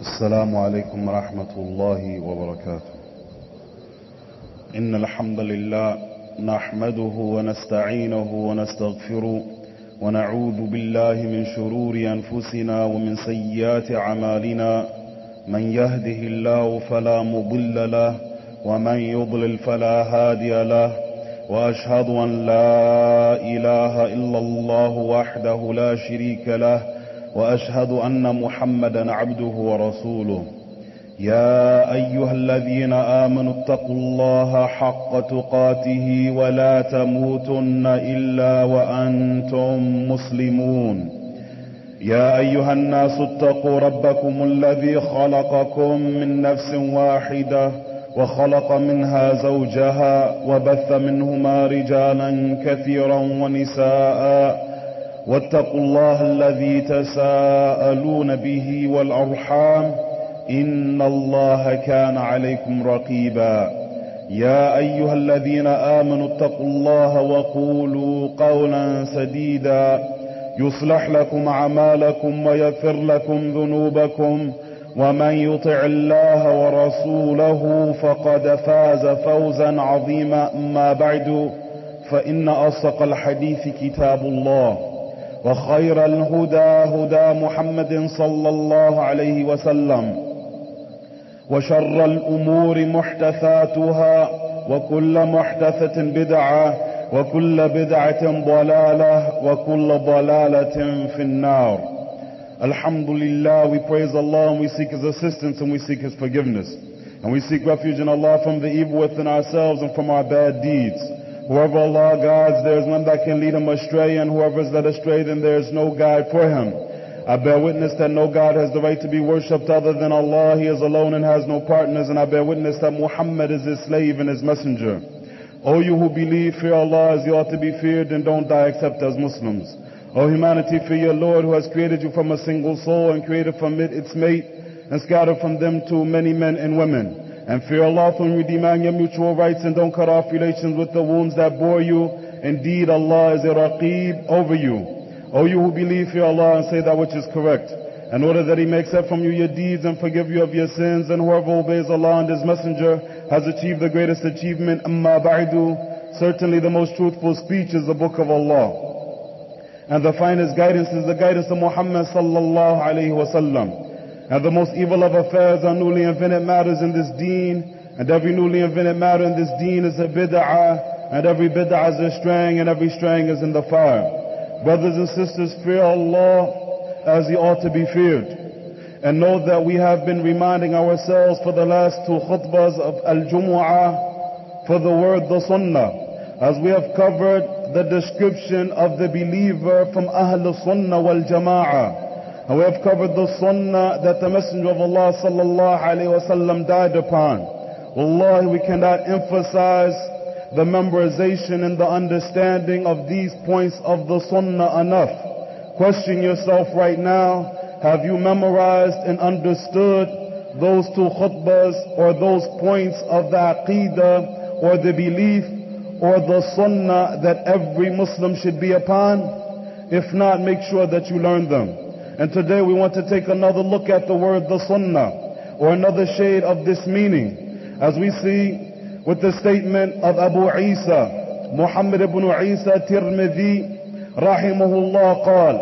السلام عليكم ورحمة الله وبركاته. إن الحمد لله نحمده ونستعينه ونستغفره ونعوذ بالله من شرور أنفسنا ومن سيئات أعمالنا. من يهده الله فلا مضل له ومن يضلل فلا هادي له، وأشهد أن لا إله إلا الله وحده لا شريك له، وأشهد أن محمدا عبده ورسوله. يا أيها الذين آمنوا اتقوا الله حق تقاته ولا تموتن إلا وأنتم مسلمون. يا أيها الناس اتقوا ربكم الذي خلقكم من نفس واحدة وخلق منها زوجها وبث منهما رجالا كثيرا ونساء، واتقوا الله الذي تساءلون به والأرحام إن الله كان عليكم رقيبا. يا أيها الذين آمنوا اتقوا الله وقولوا قولا سديدا يصلح لكم أعمالكم ويغفر لكم ذنوبكم، ومن يطع الله ورسوله فقد فاز فوزا عظيما. أما بعد، فإن أصدق الحديث كتاب الله، وخير الهدى هدى محمد صلى الله عليه وسلم، وشر الأمور محدثاتها، وكل محدثة بدعة، وكل بدعة ضلالة، وكل ضلالة في النار. Alhamdulillah, we praise Allah and we seek His assistance and we seek His forgiveness. And we seek refuge in Allah from the evil within ourselves and from our bad deeds. Whoever Allah guides, there is none that can lead him astray, and whoever is led astray, then there is no guide for him. I bear witness that no God has the right to be worshipped other than Allah. He is alone and has no partners, and I bear witness that Muhammad is His slave and His messenger. O you who believe, fear Allah as you ought to be feared, and don't die except as Muslims. O humanity, fear your Lord who has created you from a single soul and created from it its mate and scattered from them too many men and women. And fear Allah from you demand your mutual rights and don't cut off relations with the wombs that bore you. Indeed, Allah is a Raqib over you. O you who believe, fear Allah and say that which is correct, in order that He may accept from you your deeds and forgive you of your sins. And whoever obeys Allah and His Messenger has achieved the greatest achievement. Amma ba'du, certainly the most truthful speech is the book of Allah, and the finest guidance is the guidance of Muhammad sallallahu alayhi wa sallam. And the most evil of affairs are newly invented matters in this deen, and every newly invented matter in this deen is a bid'ah, and every bid'ah is a straying, and every straying is in the fire. Brothers and sisters, fear Allah as He ought to be feared, and know that we have been reminding ourselves for the last two khutbahs of Al-Jumu'ah for the word the Sunnah, as we have covered the description of the believer from Ahl Sunnah wal Jama'ah. And we have covered the Sunnah that the Messenger of Allah sallallahu alayhi wa sallam died upon. Wallahi, we cannot emphasize the memorization and the understanding of these points of the Sunnah enough. Question yourself right now, have you memorized and understood those two khutbahs or those points of the Aqidah or the belief or the Sunnah that every Muslim should be upon? If not, make sure that you learn them. And today we want to take another look at the word the Sunnah, or another shade of this meaning, as we see with the statement of Abu Isa, Muhammad ibn Isa Tirmidhi rahimahullah قال: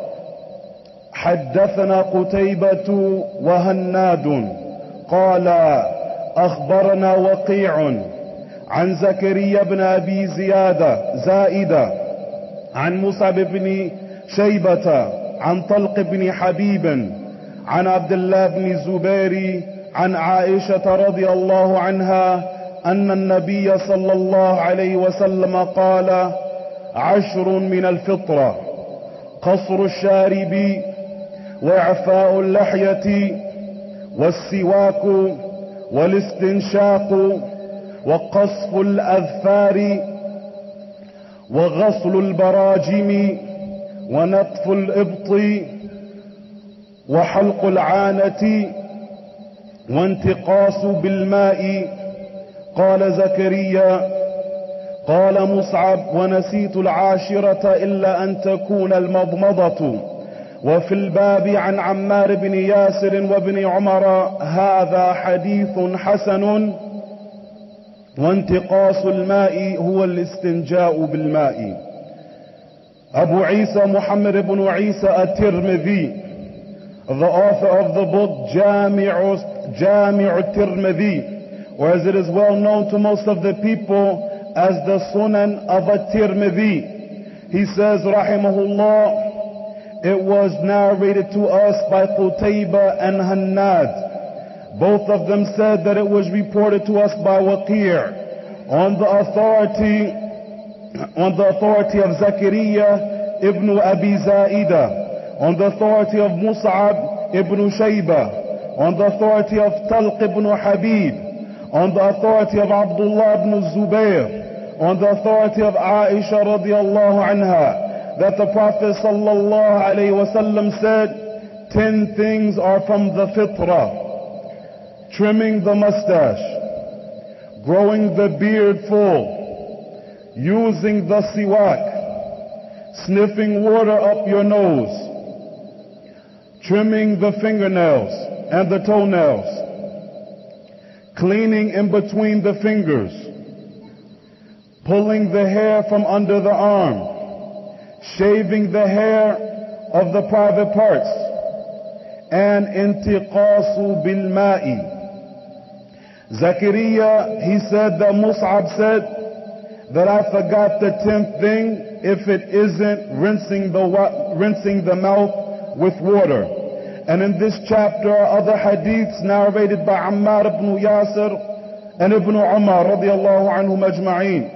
حدثنا قتيبة وهناد قال أخبرنا وقيع عن زكريا بن أبي زائدة عن مصعب بن شيبة عن طلق بن حبيب عن عبد الله بن الزبير عن عائشة رضي الله عنها أن النبي صلى الله عليه وسلم قال: 10 من الفطرة: قصر الشارب، وإعفاء اللحية، والسواك، والاستنشاق، وقصف الأظفار، وغسل البراجم، ونطف الإبط، وحلق العانة، وانتقاص بالماء. قال زكريا: قال مصعب: ونسيت 10 إلا أن تكون المضمضة وفي الباب عن عمار بن ياسر وابن عمر هذا حديث حسن وانتقاص الماء هو الاستنجاء بالماء. Abu Isa Muhammad ibn Isa at-Tirmidhi, the author of the book Jami' at-Tirmidhi, or as it is well known to most of the people as the Sunan of at-Tirmidhi, he says, rahimahullah, it was narrated to us by Qutayba and Hannad. Both of them said that it was reported to us by Waqir on the authority of Zakariya ibn Abi Zaida, on the authority of Mus'ab ibn Shayba, on the authority of Talq ibn Habib, on the authority of Abdullah ibn Zubayr, on the authority of Aisha radiallahu anha, that the Prophet sallallahu alayhi wasallam said, 10 things are from the fitrah: trimming the mustache, growing the beard full, using the siwak, sniffing water up your nose, trimming the fingernails and the toenails, cleaning in between the fingers, pulling the hair from under the arm, shaving the hair of the private parts, and intiqasu bil ma'i. Zakariya, he said that Mus'ab said that I forgot the 10th thing if it isn't rinsing the mouth with water. And in this chapter are other hadiths narrated by Ammar ibn Yasir and Ibn Umar radiallahu anhum ajma'een.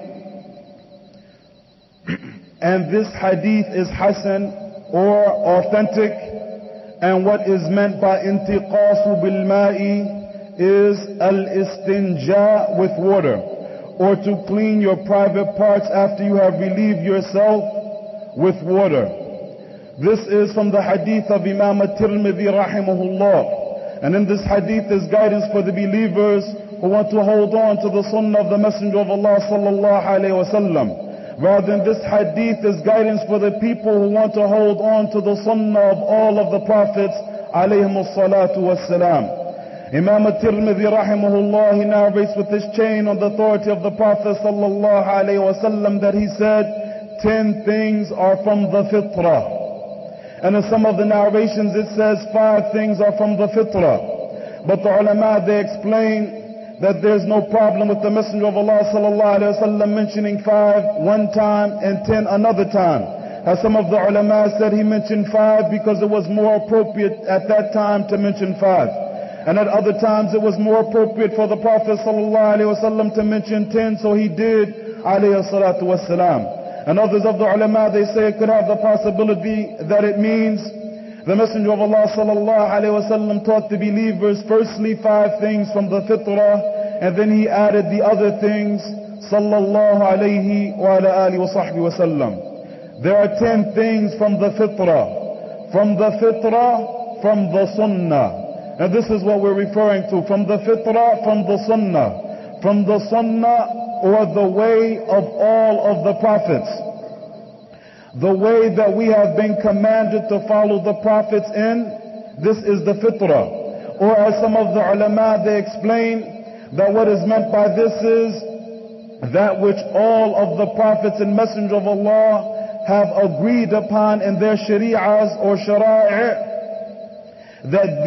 And this hadith is Hasan or authentic, and what is meant by intiqasu bil ma'i is al-istinja with water, or to clean your private parts after you have relieved yourself with water. This is from the hadith of Imam at-Tirmidhi rahimahullah. And in this hadith is guidance for the believers who want to hold on to the sunnah of the Messenger of Allah sallallahu alayhi wa sallam. Rather than this hadith is guidance for the people who want to hold on to the sunnah of all of the prophets alayhimus salatu wassalam. Imam at-Tirmidhi rahimahullah, he narrates with this chain on the authority of the Prophet sallallahu alayhi wasallam that he said, 10 things are from the fitrah. And in some of the narrations it says 5 things are from the fitrah. But the ulama, they explain that there's no problem with the Messenger of Allah sallallahu alayhi wasallam mentioning 5 one time and 10 another time. As some of the ulama said, he mentioned 5 because it was more appropriate at that time to mention 5. And at other times it was more appropriate for the Prophet sallallahu alayhi wasallam to mention 10, so he did alayhi salatu wassalam. And others of the ulama, they say it could have the possibility that it means the Messenger of Allah sallallahu alayhi wasallam taught the believers firstly 5 things from the fitrah, and then he added the other things sallallahu alayhi wa ala alihi wa sahbihi wasallam. There are 10 things from the fitrah, from the sunnah. And this is what we're referring to, from the fitrah, from the sunnah, or the way of all of the prophets. The way that we have been commanded to follow the prophets in, this is the fitrah. Or as some of the ulama, they explain that what is meant by this is that which all of the prophets and messengers of Allah have agreed upon in their shari'ahs or shara'i', that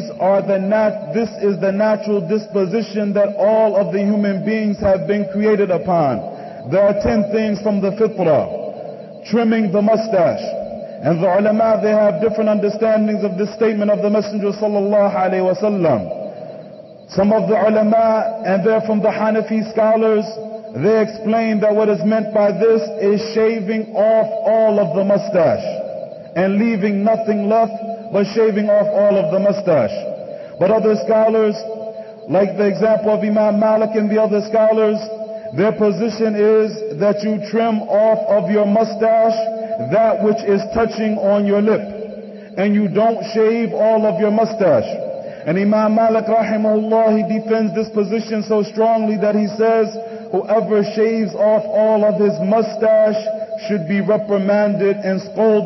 this is the natural disposition that all of the human beings have been created upon. There are 10 things from the fitrah. Trimming the mustache. And the ulama, they have different understandings of this statement of the Messenger sallallahu alayhi wa sallam. Some of the ulama, and they're from the Hanafi scholars, they explain that what is meant by this is shaving off all of the mustache and leaving nothing left but shaving off all of the mustache. But other scholars, like the example of Imam Malik and the other scholars, their position is that you trim off of your mustache that which is touching on your lip, and you don't shave all of your mustache. And Imam Malik rahimahullah, he defends this position so strongly that he says, whoever shaves off all of his mustache should be reprimanded and scolded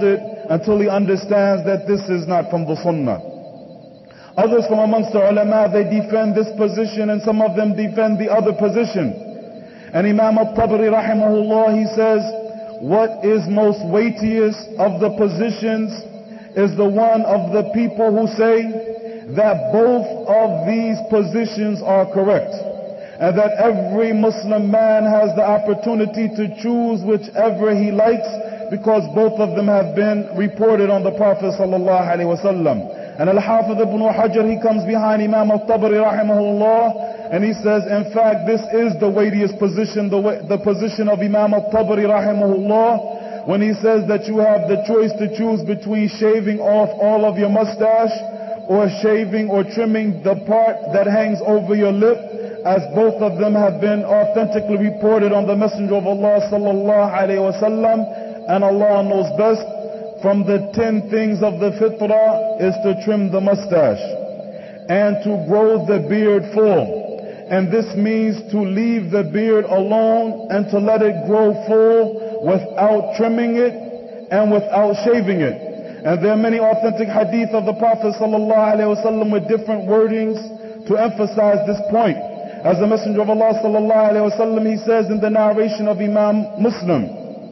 until he understands that this is not from the sunnah. Others from amongst the ulama, they defend this position, and some of them defend the other position. And Imam al-Tabari rahimahullah, he says, what is most weightiest of the positions is the one of the people who say that both of these positions are correct, and that every Muslim man has the opportunity to choose whichever he likes, because both of them have been reported on the Prophet sallallahu alaihi wasallam. And Al-Hafidh ibn Hajar, he comes behind Imam al-Tabari rahimahullah, and he says, in fact, this is the weightiest position, the position of Imam al-Tabari rahimahullah, when he says that you have the choice to choose between shaving off all of your mustache or shaving or trimming the part that hangs over your lip, as both of them have been authentically reported on the Messenger of Allah sallallahu alaihi wasallam. And Allah knows best. From the 10 things of the fitrah is to trim the mustache and to grow the beard full. And this means to leave the beard alone and to let it grow full without trimming it and without shaving it. And there are many authentic hadith of the Prophet sallallahu alaihi wasallam with different wordings to emphasize this point. As the Messenger of Allah sallallahu alaihi wasallam, he says in the narration of Imam Muslim,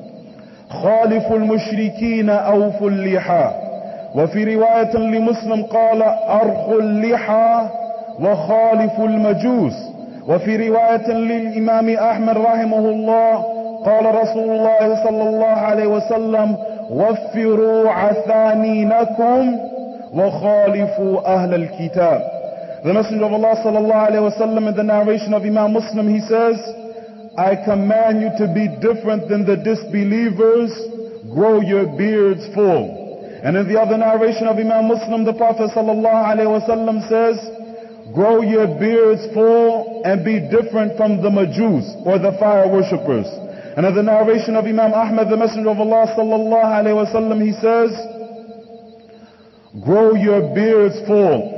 خالف المشركين أوفوا اللحى. وفي رواية لمسلم قال أرخوا اللحى وخالف المجوس. وفي رواية للإمام أحمد رحمه الله قال رسول الله صلى الله عليه وسلم وفروا عثانينكم وخالفوا أهل الكتاب. The Messenger of Allah sallallahu alaihi wasallam, in the narration of Imam Muslim, he says, I command you to be different than the disbelievers, grow your beards full. And in the other narration of Imam Muslim, the Prophet sallallahu alaihi wasallam says, grow your beards full and be different from the Majus, or the fire worshippers. And in the narration of Imam Ahmad, the Messenger of Allah sallallahu alaihi wasallam, he says, grow your beards full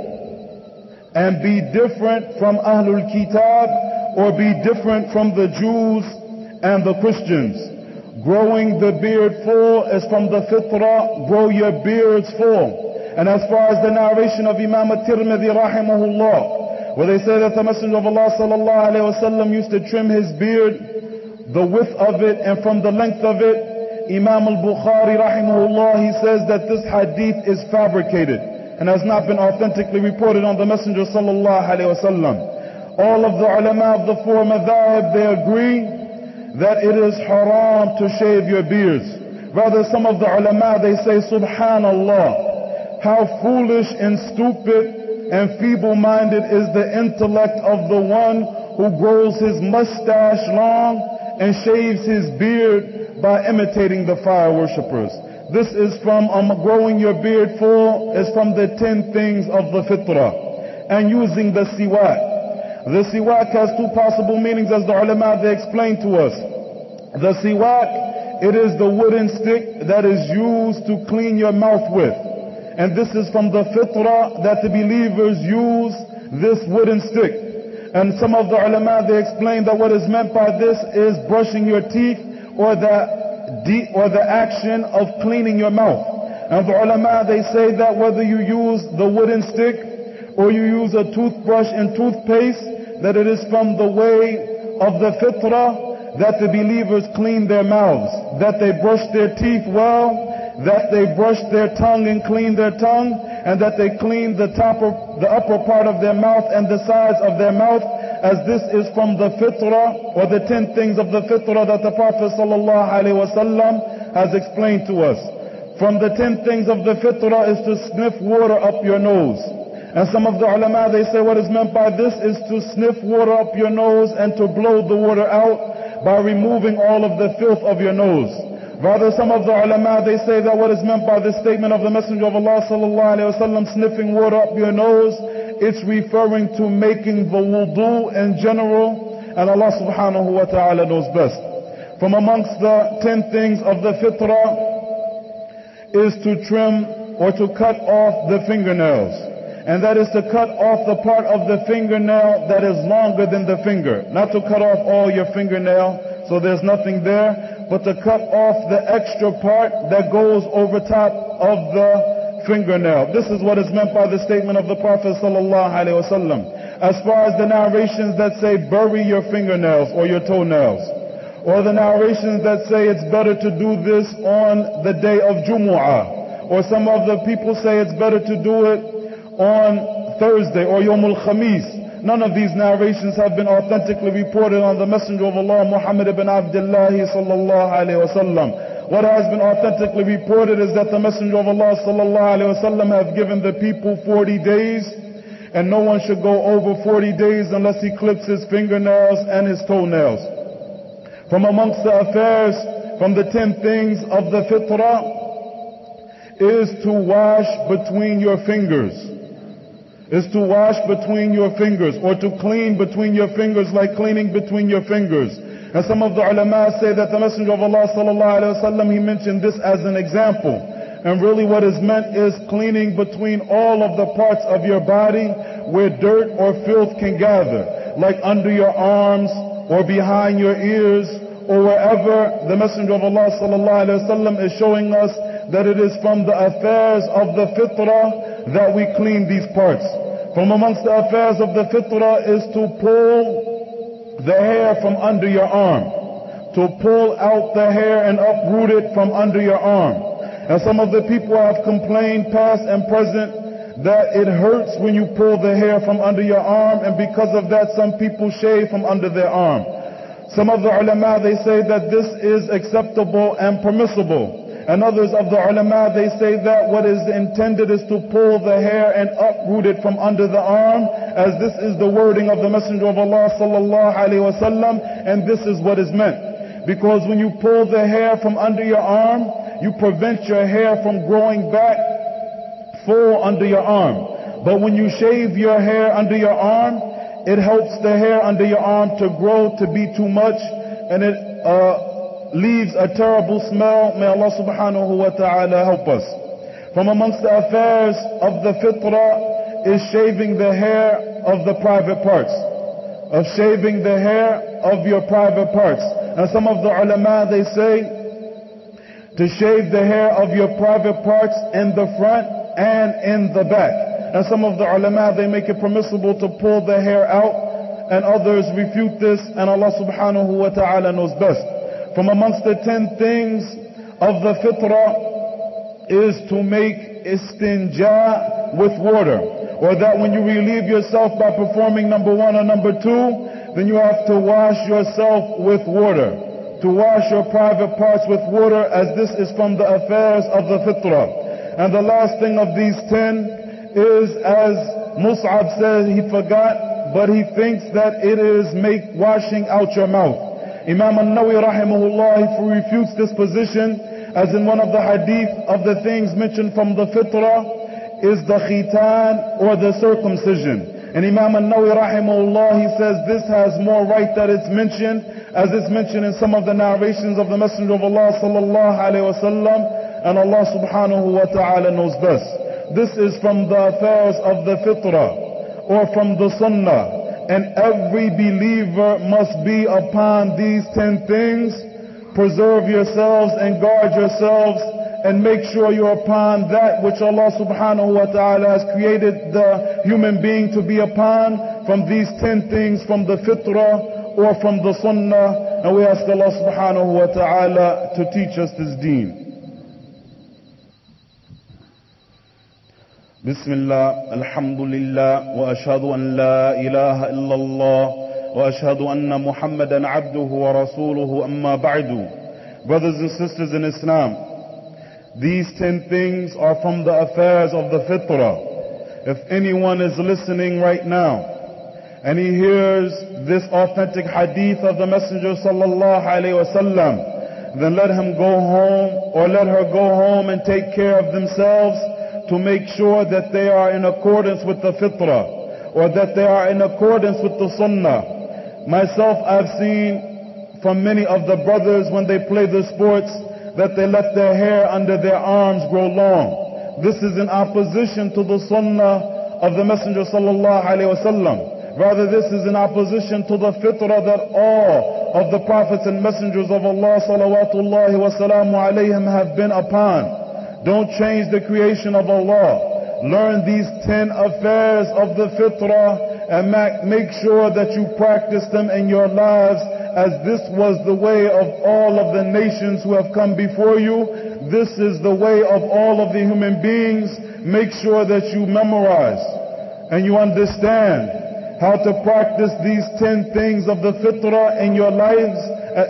and be different from Ahlul Kitab, or be different from the Jews and the Christians. Growing the beard full is from the fitrah, grow your beards full. And as far as the narration of Imam al-Tirmidhi rahimahullah, where they say that the Messenger of Allah sallallahu alaihi wasallam used to trim his beard, the width of it and from the length of it, Imam al-Bukhari rahimahullah, he says that this hadith is fabricated and has not been authentically reported on the Messenger sallallahu alaihi wasallam. All of the ulama of the four madhahib, they agree that it is haram to shave your beards. Rather, some of the ulama, they say, subhanallah, how foolish and stupid and feeble-minded is the intellect of the one who grows his mustache long and shaves his beard by imitating the fire worshippers. This is from growing your beard full, is from the 10 things of the fitrah. And using the siwak. The siwak has two possible meanings, as the ulama, they explain to us. The siwak, it is the wooden stick that is used to clean your mouth with. And this is from the fitrah that the believers use this wooden stick. And some of the ulama, they explain that what is meant by this is brushing your teeth, or the action of cleaning your mouth. And the ulama, they say that whether you use the wooden stick or you use a toothbrush and toothpaste, that it is from the way of the fitrah that the believers clean their mouths, that they brush their teeth well, that they brush their tongue and clean their tongue, and that they clean the upper part of their mouth and the sides of their mouth, as this is from the fitrah, or the 10 things of the fitrah that the Prophet sallallahu alaihi wasallam has explained to us. From the 10 things of the fitrah is to sniff water up your nose. And some of the ulama, they say what is meant by this is to sniff water up your nose and to blow the water out by removing all of the filth of your nose. Rather, some of the ulama, they say that what is meant by this statement of the Messenger of Allah sallallahu alaihi wasallam, sniffing water up your nose, it's referring to making the wudu in general, and Allah subhanahu wa ta'ala knows best. From amongst the 10 things of the fitrah is to trim or to cut off the fingernails. And that is to cut off the part of the fingernail that is longer than the finger. Not to cut off all your fingernail, so there's nothing there, but to cut off the extra part that goes over top of the fingernail. This is what is meant by the statement of the Prophet sallallahu alaihi wasallam. As far as the narrations that say bury your fingernails or your toenails, or the narrations that say it's better to do this on the day of Jumu'ah, or some of the people say it's better to do it on Thursday or Yawmul Khamis. None of these narrations have been authentically reported on the Messenger of Allah Muhammad ibn Abdullah sallallahu alayhi wasallam. What has been authentically reported is that the Messenger of Allah sallallahu alayhi wasallam have given the people 40 days, and no one should go over 40 days unless he clips his fingernails and his toenails. From amongst the affairs, from the 10 things of the fitrah, is to wash between your fingers. Is to wash between your fingers, or to clean between your fingers like cleaning between your fingers. And some of the ulama say that the Messenger of Allah sallallahu alaihi wasallam, he mentioned this as an example. And really what is meant is cleaning between all of the parts of your body where dirt or filth can gather, like under your arms or behind your ears, or wherever. The Messenger of Allah sallallahu alaihi wasallam is showing us that it is from the affairs of the fitrah that we clean these parts. From amongst the affairs of the fitrah is to pull the hair from under your arm, to pull out the hair and uproot it from under your arm. And some of the people have complained, past and present, that it hurts when you pull the hair from under your arm, and because of that some people shave from under their arm. Some of the ulama, they say that this is acceptable and permissible. And others of the ulama, they say that what is intended is to pull the hair and uproot it from under the arm, as this is the wording of the Messenger of Allah sallallahu alaihi wasallam, and this is what is meant. Because when you pull the hair from under your arm, you prevent your hair from growing back full under your arm. But when you shave your hair under your arm, it helps the hair under your arm to grow to be too much, and it leaves a terrible smell. May Allah subhanahu wa ta'ala help us. From amongst the affairs of the fitrah is shaving the hair of the private parts. Of shaving the hair of your private parts. And some of the ulama, they say to shave the hair of your private parts in the front and in the back. And some of the ulama, they make it permissible to pull the hair out, and others refute this, and Allah subhanahu wa ta'ala knows best. From amongst the 10 things of the fitrah is to make istinja with water, or that when you relieve yourself by performing number 1 or number 2, then you have to wash yourself with water, to wash your private parts with water, as this is from the affairs of the fitrah. And the last thing of these 10 is, as Mus'ab said, he forgot, but he thinks that it is washing out your mouth. Imam al-Nawawi rahimahullah, he refutes this position, as in one of the hadith of the things mentioned from the fitrah is the khitan, or the circumcision. And Imam al-Nawawi rahimahullah, he says this has more right that it's mentioned, as it's mentioned in some of the narrations of the Messenger of Allah sallallahu alaihi wasallam, and Allah subhanahu wa ta'ala knows best. This is from the affairs of the fitrah, or from the sunnah. And every believer must be upon these 10 things. Preserve yourselves and guard yourselves, and make sure you're upon that which Allah subhanahu wa ta'ala has created the human being to be upon, from these 10 things, from the fitrah or from the sunnah. And we ask Allah subhanahu wa ta'ala to teach us this deen. بسم الله الحمد لله وأشهد أن لا إله إلا الله وأشهد أن محمدا عبده ورسوله أما بعد. Brothers and sisters in Islam, these 10 things are from the affairs of the fitrah. If anyone is listening right now and he hears this authentic hadith of the Messenger sallallahu alaihi wasallam, then let him go home, or let her go home and take care of themselves, to make sure that they are in accordance with the fitrah, or that they are in accordance with the sunnah. Myself, I've seen from many of the brothers when they play the sports that they let their hair under their arms grow long. This is in opposition to the sunnah of the Messenger sallallahu alaihi wasallam. Rather, this is in opposition to the fitrah that all of the prophets and messengers of Allah salawatullahi wa salamu alayhim have been upon. Don't change the creation of Allah. Learn these 10 affairs of the fitrah and make sure that you practice them in your lives, as this was the way of all of the nations who have come before you. This is the way of all of the human beings. Make sure that you memorize and you understand how to practice these 10 things of the fitrah in your lives,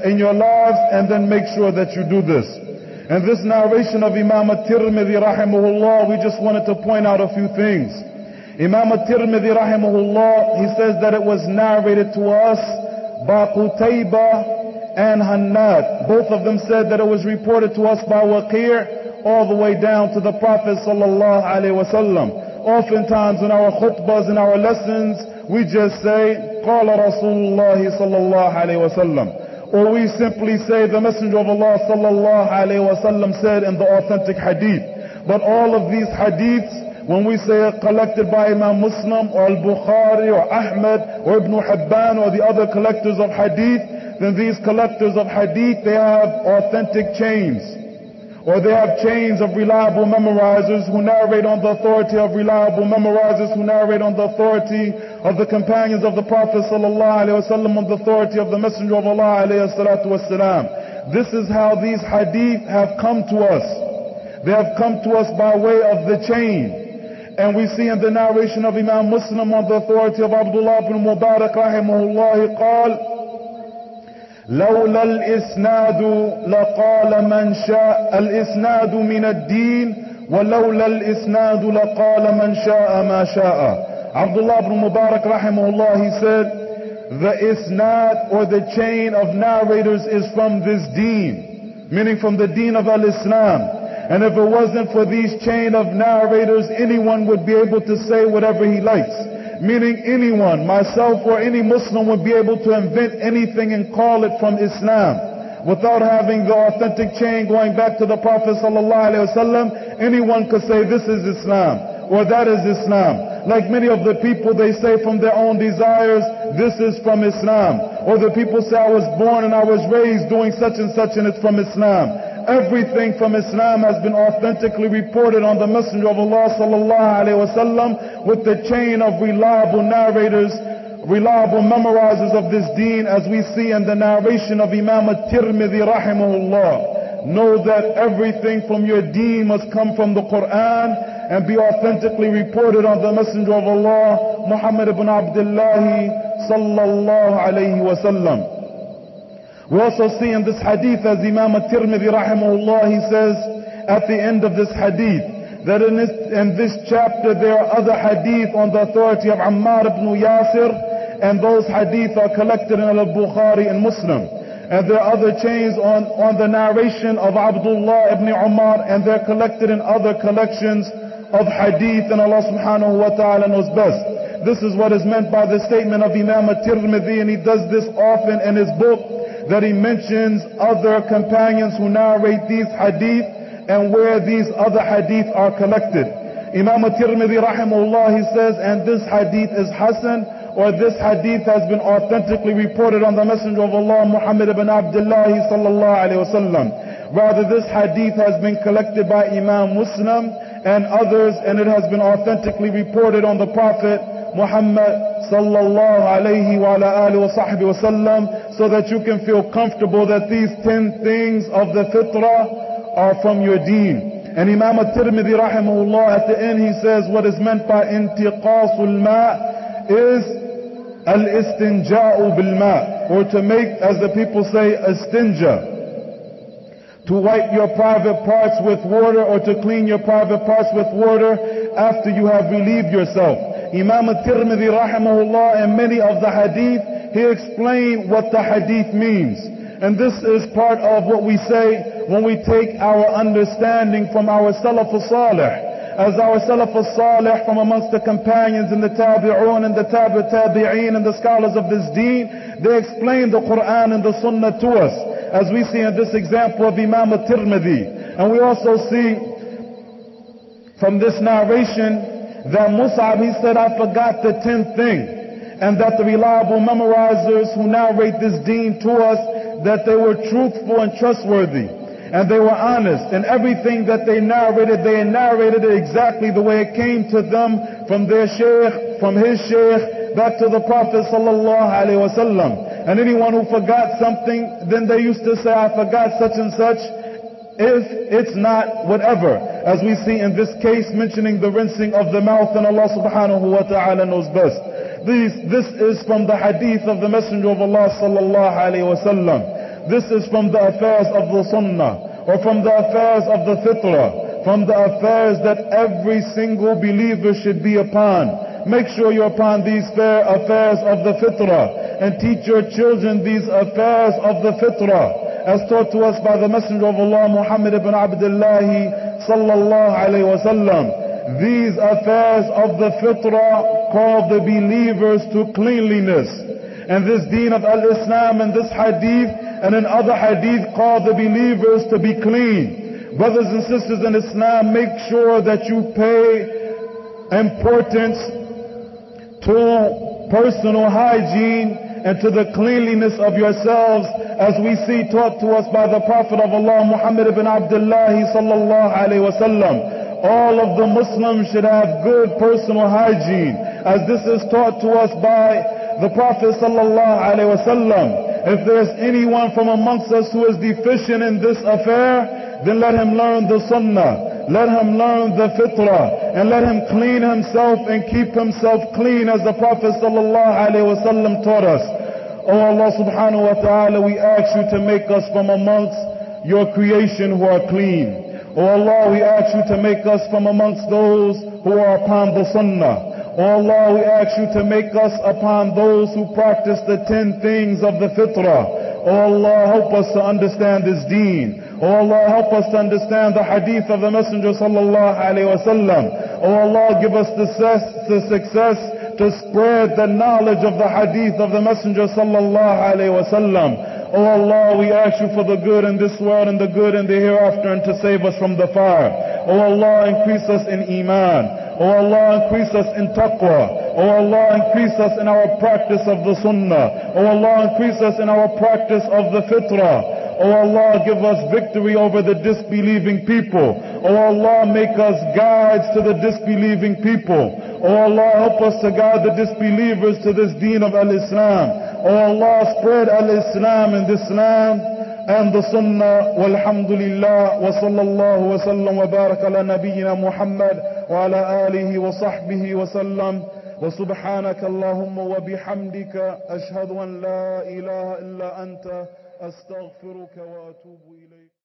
and then make sure that you do this. And this narration of Imam at-Tirmidhi rahimahullah, we just wanted to point out a few things. Imam at-Tirmidhi rahimahullah, he says that it was narrated to us by Qutaybah and Hannad. Both of them said that it was reported to us by Waqir all the way down to the Prophet sallallahu alaihi wasallam. Oftentimes in our khutbahs, in our lessons, we just say, Qala Rasulullah sallallahu alaihi wasallam. Or we simply say the Messenger of Allah sallallahu alaihi wasallam said in the authentic hadith. But all of these hadiths, when we say collected by Imam Muslim or Al-Bukhari or Ahmad or Ibn Hibban or the other collectors of hadith, then these collectors of hadith, they have authentic chains. Or they have chains of reliable memorizers who narrate on the authority of reliable memorizers, who narrate on the authority of the companions of the Prophet sallallahu alaihi wasallam, on the authority of the Messenger of Allah alayhi salatu wasalam. This is how these hadith have come to us. They have come to us by way of the chain. And we see in the narration of Imam Muslim on the authority of Abdullah ibn Mubarak rahimahullah, قال لولا الإسناد لقال من شاء الإسناد من الدين ولولا الإسناد لقال من شاء ما شاء. Abdullah ibn Mubarak rahimahullah, he said, the isnad or the chain of narrators is from this deen, meaning from the deen of al-Islam. And if it wasn't for these chain of narrators, anyone would be able to say whatever he likes. Meaning anyone, myself or any Muslim, would be able to invent anything and call it from Islam. Without having the authentic chain going back to the Prophet sallallahu alaihi wasallam, anyone could say this is Islam or that is Islam. Like many of the people, they say from their own desires, this is from Islam. Or the people say, I was born and I was raised doing such and such and it's from Islam. Everything from Islam has been authentically reported on the Messenger of Allah sallallahu alaihi wasallam with the chain of reliable narrators, reliable memorizers of this deen, as we see in the narration of Imam at-Tirmidhi rahimahullah. Know that everything from your deen must come from the Quran and be authentically reported on the Messenger of Allah, Muhammad ibn Abdullah sallallahu alayhi wasallam. We also see in this hadith, as Imam at-Tirmidhi rahimahullah, he says at the end of this hadith, that in this chapter there are other hadith on the authority of Ammar ibn Yasir, and those hadith are collected in al-Bukhari and Muslim. And there are other chains on the narration of Abdullah ibn Umar, and they're collected in other collections of hadith, and Allah subhanahu wa ta'ala knows best. This is what is meant by the statement of Imam at-Tirmidhi, and he does this often in his book, that he mentions other companions who narrate these hadith and where these other hadith are collected. Imam at-Tirmidhi rahimahullah, he says, and this hadith is Hasan, or this hadith has been authentically reported on the Messenger of Allah, Muhammad ibn Abdullah sallallahu alayhi wasallam. Rather, this hadith has been collected by Imam Muslim and others, and it has been authentically reported on the Prophet Muhammad sallallahu alayhi wa ala alihi wa sahbihi wa sallam, so that you can feel comfortable that these 10 things of the fitrah are from your deen. And Imam at-Tirmidhi rahimahullah, at the end he says what is meant by intiqasul ma' is al-istinja'u bil ma', or to make, as the people say, istinja, to wipe your private parts with water, or to clean your private parts with water after you have relieved yourself. Imam at-Tirmidhi rahimahullah, in many of the hadith, he explained what the hadith means. And this is part of what we say when we take our understanding from our Salaf al-Salih. As our Salaf al-Salih from amongst the companions and the Tabi'un and the Tabi'een and the scholars of this deen, they explain the Quran and the Sunnah to us, as we see in this example of Imam at-Tirmidhi. And we also see from this narration that Mus'ab, he said, I forgot the 10th thing. and that the reliable memorizers who narrate this deen to us, that they were truthful and trustworthy, and they were honest. And everything that they narrated it exactly the way it came to them from their shaykh, from his shaykh, back to the Prophet sallallahu alaihi wasallam. And anyone who forgot something, then they used to say, I forgot such and such, if it's not whatever, as we see in this case mentioning the rinsing of the mouth, and Allah subhanahu wa ta'ala knows best. This is from the hadith of the Messenger of Allah sallallahu alaihi wasallam. This is from the affairs of the sunnah, or from the affairs of the fitrah, from the affairs that every single believer should be upon. Make sure you're upon these affairs of the fitrah, and teach your children these affairs of the fitrah, as taught to us by the Messenger of Allah Muhammad ibn Abdullah sallallahu alayhi wa sallam. These affairs of the fitrah call the believers to cleanliness. And this deen of al-Islam and this hadith and in other hadith call the believers to be clean. Brothers and sisters in Islam, make sure that you pay importance to personal hygiene and to the cleanliness of yourselves, as we see taught to us by the Prophet of Allah Muhammad ibn Abdullah sallallahu alayhi wa sallam. All of the Muslims should have good personal hygiene, as this is taught to us by the Prophet sallallahu alayhi wa sallam. If there's anyone from amongst us who is deficient in this affair, then let him learn the sunnah, let him learn the fitrah, and let him clean himself and keep himself clean, as the Prophet sallallahu alayhi wa sallam taught us. Oh Allah subhanahu wa ta'ala, we ask you to make us from amongst your creation who are clean. Oh Allah, we ask you to make us from amongst those who are upon the sunnah. Oh Allah, we ask you to make us upon those who practice the 10 things of the fitrah. Oh Allah, help us to understand this deen. Oh Allah, help us to understand the hadith of the Messenger sallallahu alayhi wa sallam. Oh Allah, give us the success to spread the knowledge of the hadith of the Messenger sallallahu alayhi wa sallam. Oh Allah, we ask you for the good in this world and the good in the hereafter, and to save us from the fire. Oh Allah, increase us in iman. Oh Allah, increase us in taqwa. Oh Allah, increase us in our practice of the sunnah. Oh Allah, increase us in our practice of the fitrah. Oh Allah, give us victory over the disbelieving people. Oh Allah, make us guides to the disbelieving people. Oh Allah, help us to guide the disbelievers to this deen of al-Islam. Oh Allah, spread al-Islam in this land and the sunnah. Walhamdulillah, wa sallallahu wa sallam wa barak ala nabiyyina Muhammad wa ala alihi wa sahbihi wa sallam. Wa subhanaka Allahumma wa bihamdika ashhadu an la ilaha illa anta astaghfiruka wa atubu ilayk.